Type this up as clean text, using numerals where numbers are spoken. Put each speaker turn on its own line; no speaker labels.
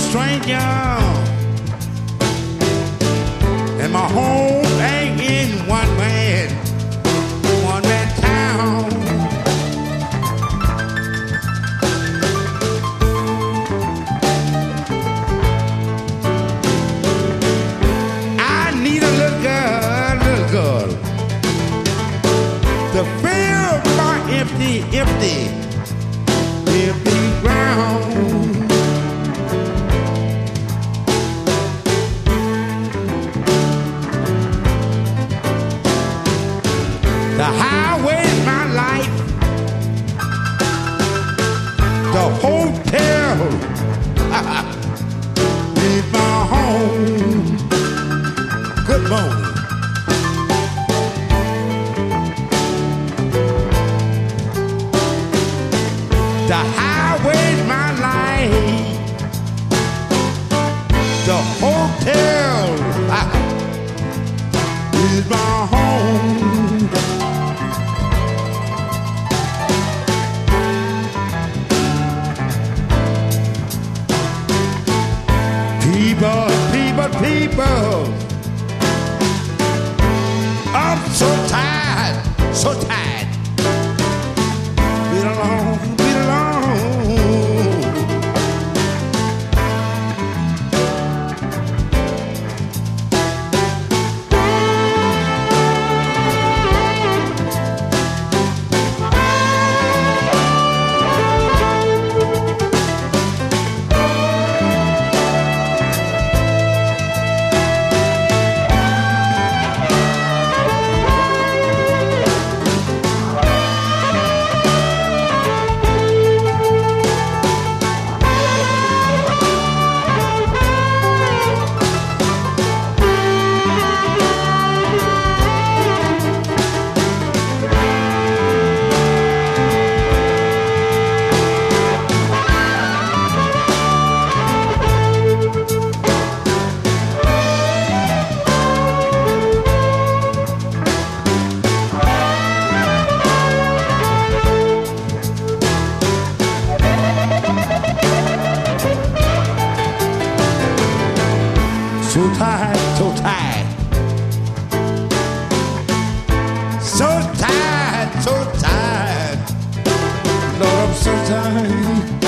stranger, and my home ain't in one man town. I need a little girl to fill my empty ground. The highway's my life, the hotel is my home. Good morning. The highway's my life, the hotel is my home. People, I'm so tired. Beat along. So tired. Lord, I'm so tired.